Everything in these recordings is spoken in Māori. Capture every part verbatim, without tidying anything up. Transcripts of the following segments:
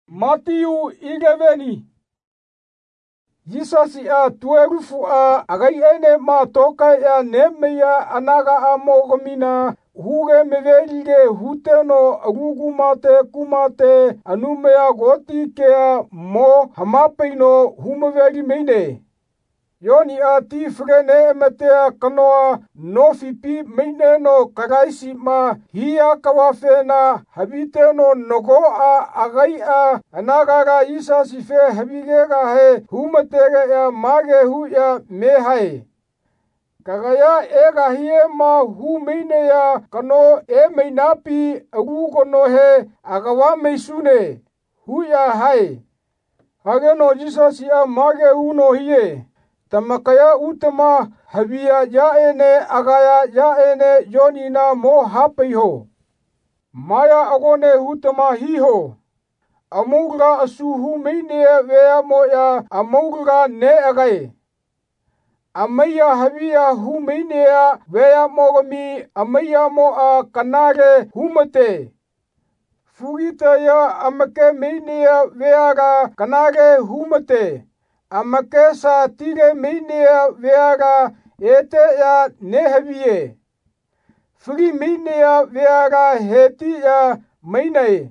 Matthew eleven. Jesus a tuerufu a agai ene ma toka ya nemeya anaga a mogomina huge mevelige huteno agugu mate kumate anumeya goti kea mo hamapeino humaveri meine. Yoni a ti frene emetea kanoa no fipi meine no karaisi ma hiya kawafena habite no nogo a agai a anagara isa sife habigega he humatega ya mage hu ya mehai. Kagaya ega hie ma hu meine ya kano e meinapi agugo no he agawa meisune hu ya hai. Hage no Jesus ya mage hu no hie. Tamakaya utama habia ya ene agaya ya ene yonina mo hapeiho. Maya agone utama hiho. Amugra asuhu meine vea moya amugra ne agai. Amaya habia hu meine ya vea mogami amaya mo a kanare humate. Fugita ya amake meine ya veaga kanare humate. Amake sa tire minea veaga ete ya nehavie. Fri minea veaga heti ya mainai.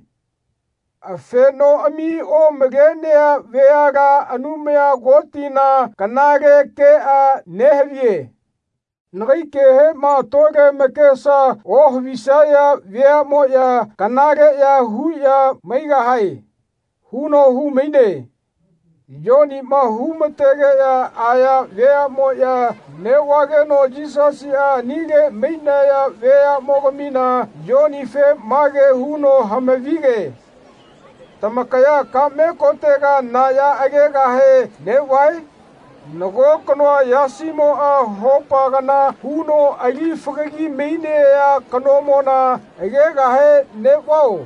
Afeno ami o megenea veaga anumea gotina kanage ke a nehavie. Nrike he ma toge mekesa o visaya vea moya kanage ya huya maiga hai. Huno hu meine. Yoni ma humatege ya aya vea moya newage no Jesus ya nige meina ya vea mogamina yoni fe mage huno hamevige. Tamakaya kame kotega na ya agega he newai. Nago kanoa yasimo a hopa gana huno agi fagagi meine ya kanomona agega he newao.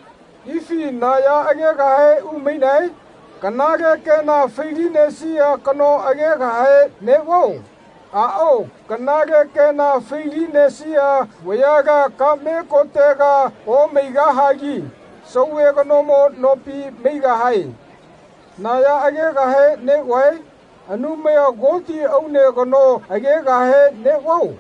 Ifi na ya agega he umeinai. Kanage ke na feline siya kano agega he newo. Ao, kanage ke na feline siya wayaga kame kotega o meiga hagi. Sawe kano mo nopi meiga hai. Naya agega he newai. Anumea goti au ne kano agega he newo.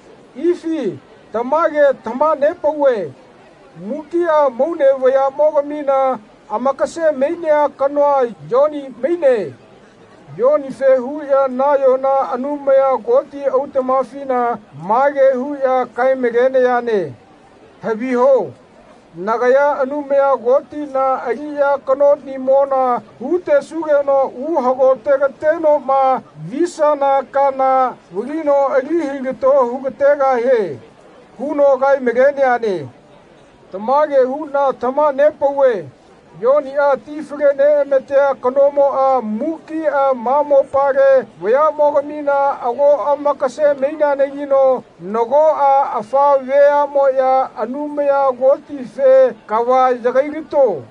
Ifi, tamage tama nepawe. Mukia mone waya mogamina. Amakase meinea kanoa yoni meine. Yoni fe huya na yona anumea goti autamafina mage huya kai megene yane. Habiho. Nagaya anumea goti na agiya kano ni mona hute sugeno uhago tega teno ma visa na kana wugino agihigito hugatega he. Huno kai megene yane. Tamage huna tama nepawe. Yoni a tifre ne metea kanomo a muki a mamo pare wea mogamina ago amakase meina negino nogo a afa vea moya anumea goti fe kawa jagairito.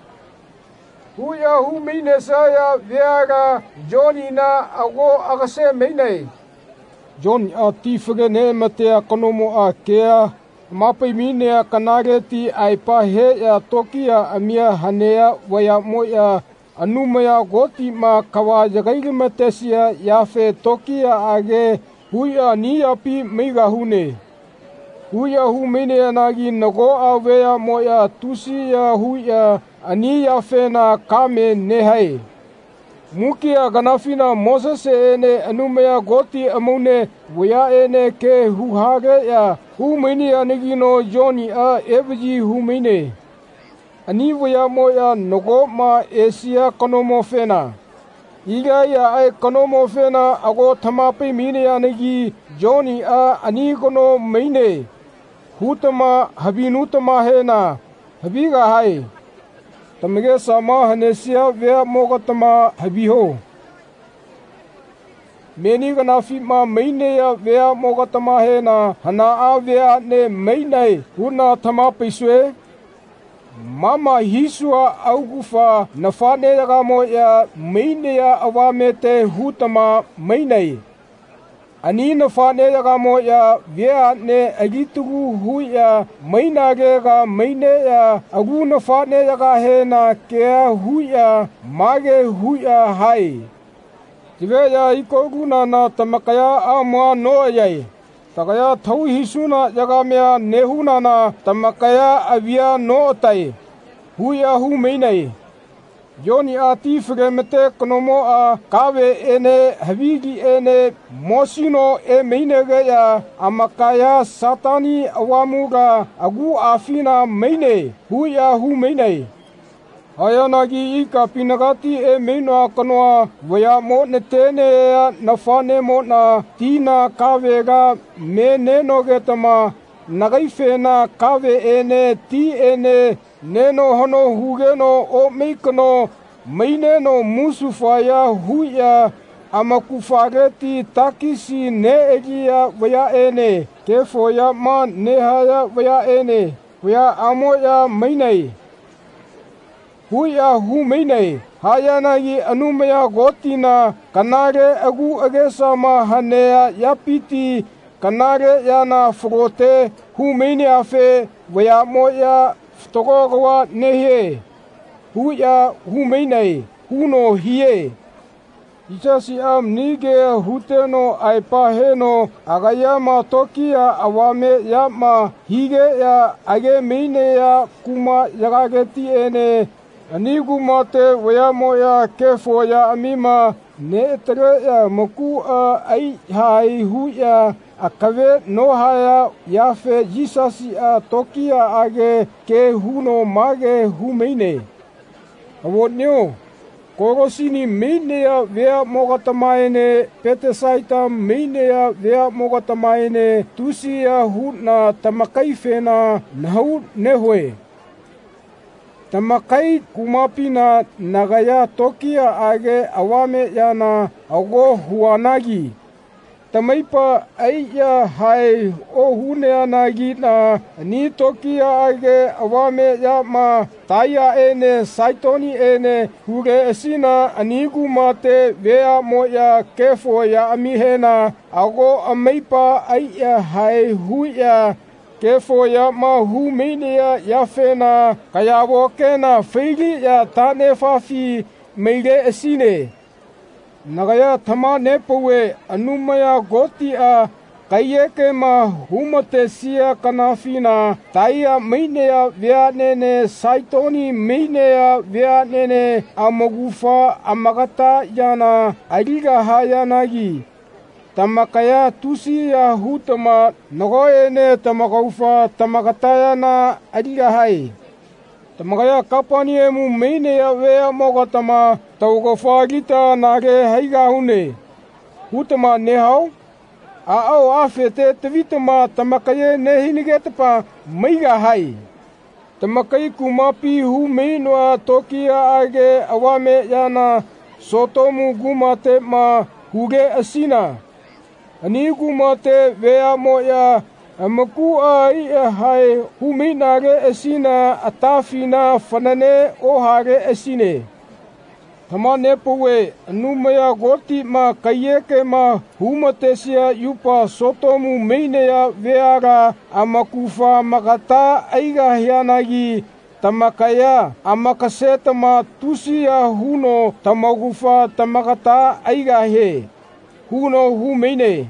Huya hu meine saya veaga Joni na ago agase meinai. Joni a tifre ne metea kanomo a kea. Mapai minea kanare ti aipa he ya tokia amia hanea waya moya anumaya goti ma kawa jagairi matesia yafe tokia age huya ni api meiga hune. Huya hu minea nagi nago awea moya tusi ya huya ani yafe na kame nehai. Mukia ganafina Moses ene anumea goti amone waya ene ke huhage ya hu mini anigino Joni a evji hu mine. Ani waya moya nogo ma Asia kanomo fena. Iga ya ai kanomo fena ago tamape mine anigi Joni a anigono mine. Hutama habinutama hena. Habiga hai. Tamige sama hanesia vea mogatama habiho. Meni ganafi ma meine ya vea mogatama he na hana a vea ne meinai huna tama peiswe. Mama hisua augufa na fane gamo ya meine ya awamete hutama meinai. Ani na whane yaga mo ya vea ne agitugu hui ya maina ge ga maine ya agu na whane yaga he na kea hui ya mage hui ya hai. Tiwe ya ikogu na na tamakaya a mua no yai. Takaya tau hisuna yaga mea nehuna na tamakaya avia no tai. Hui ya hu meinai. Yoni a tifre mete konomo a kawe ene havigi ene mosino e meinege ya amakaya satani awamuga agu afina meine hui ya hu meinai. Hayanagi ika pinagati e meinoa kanoa waya mo ne tene ya nafane mo na tina kawe ga me neno getama nagaife na kawe ene ti ene neno hono hugeno o meikono maineno musufaya huya amakufageti takisi ne egia waya ene kefo ya ma nehaya waya ene waya amo ya mainai huya hu mainai hayanagi anumaya gotina kanare agu agesama hanea yapiti kanare yana frote hu maine afe waya moya Togogawa nehe, huya hu meinai, huno hie. Isasi am nige huteno aipaheno agayama tokia awame yama hige ya age meine ya kuma yagageti ene. Anigu mate wayamo ya kefo ya amima ne tere ya moku a ai hai huya. Akawe no haya yafe jisasi a tokia age ke huno mage hu meine. Awot nyo, korosini meine ya vea mogatamaene, pete saita meine ya vea mogatamaene, tusi ya hu na tamakai fena nahu nehoe. Tamakai kumapi na nagaya tokia age awame ya na ago huanagi. Tamaipa aiya hai o hunea nagi na ni tokia age awame ya ma taya ene saitoni ene huge esina anigu mate vea mo ya kefo ya amihena ago amaipa aiya hai huya kefo ya ma hu meinea ya fena kaya wokena feigi ya tane fafi meige esine. Nagaya thama nepowe anumaya goti a kayeke ma humate sia kanafina taya mainea vea nene saitoni mainea vea nene amogufa amagata yana ariga hayanagi. Tamakaya tusi ya hutama nagoene tamakaufa tamakata yana ariga hai. Tamakaya kapani emu meine ya wea mogatama tauko whagita nage haiga hune. Hutama nehau. A au awhete te vitama tamakaye nehinigeta maiga hai. Tamakai kumapi hu meinoa tokia age awame yana sotomu gumate ma huge asina. Ani gumate wea moya amaku a ia hai hu meinage asina atafina fanane o hage asine. Tama nepowe anumaya goti ma kayeke ma humatesia yupa sotomu meinea veaga amakufa makata aiga hianagi tamakaya amakaseta ma tusia huno tamagufa tamakata aiga he huno hu meine.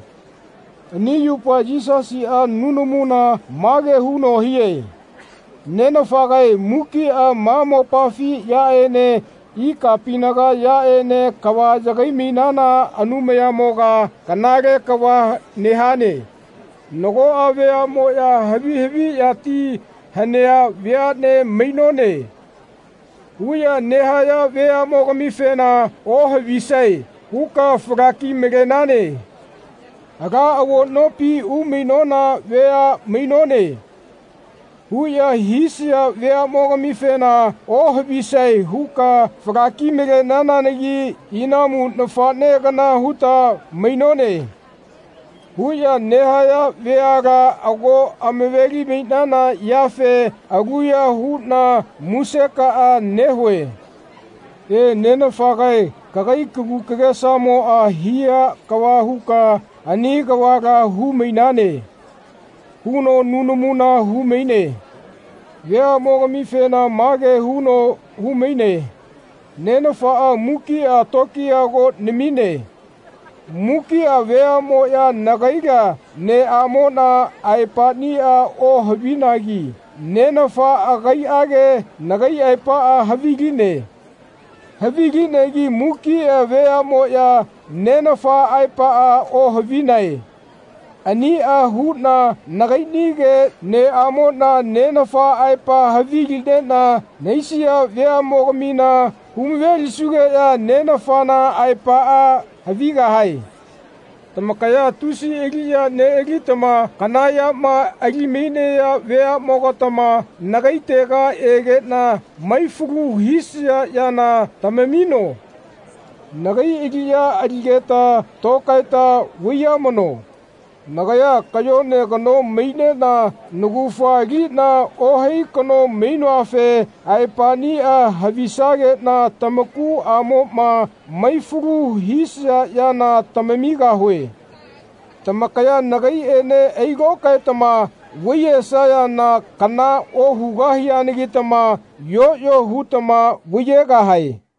Ni yupa jisasi a nunumuna mage huno hie. Nena fagai muki a mamo pafi ya ene ika pinaga ya ene kawa jagai minana anumaya moga kanage kawa nehane. Nogo avea mo ya hevi hevi ya ti hanea vea ne mainone. Uya nehaya vea moga mifena o hevisei huka fraki megenane. Aga awo nopi u minona vea minone. Huya hisia vea moga mifena o hevisei huka fraki mege nananegi inamu nafane gana huta minone. Huya nehaya veaga ago amevegi minana yafe aguya huna museka a nehwe. E nena whakai, kakai kuku kage samo a hia kawahuka ani kawaga huminane. Huno nunumuna humine. Vea mogami fena mage huno humine. Nena wha muki a toki a go nimine. Muki a vea mo ya nagaiga ne amo na aipani a o havinagi. Nena wha a gai age nagai aipa a havigine. Havigine gi muki a vea mo ya nena wha aipa a o havinai. Ani a huna nagai nige ne amo na nena wha aipa havigine na neisia vea mogamina humveli suge ya nena wha na aipa a haviga hai. Tamakaya tusi egia ne egitama kanaya ma agimine ya vea mogatama nagaitega ege na maifugu hisia ya na tamemino. Nagai egia aligeta tokaita wiyamano. Nagaya kayo ne kano meine na nugufa gi na ohei kano meino afe aipani a havisage na tamaku amo ma maifugu hisia ya na tamamiga hoi. Tamakaya nagai ene eigo kaitama wiye saya na kana o hugahi anigitama yo yo hutama wiye gahai.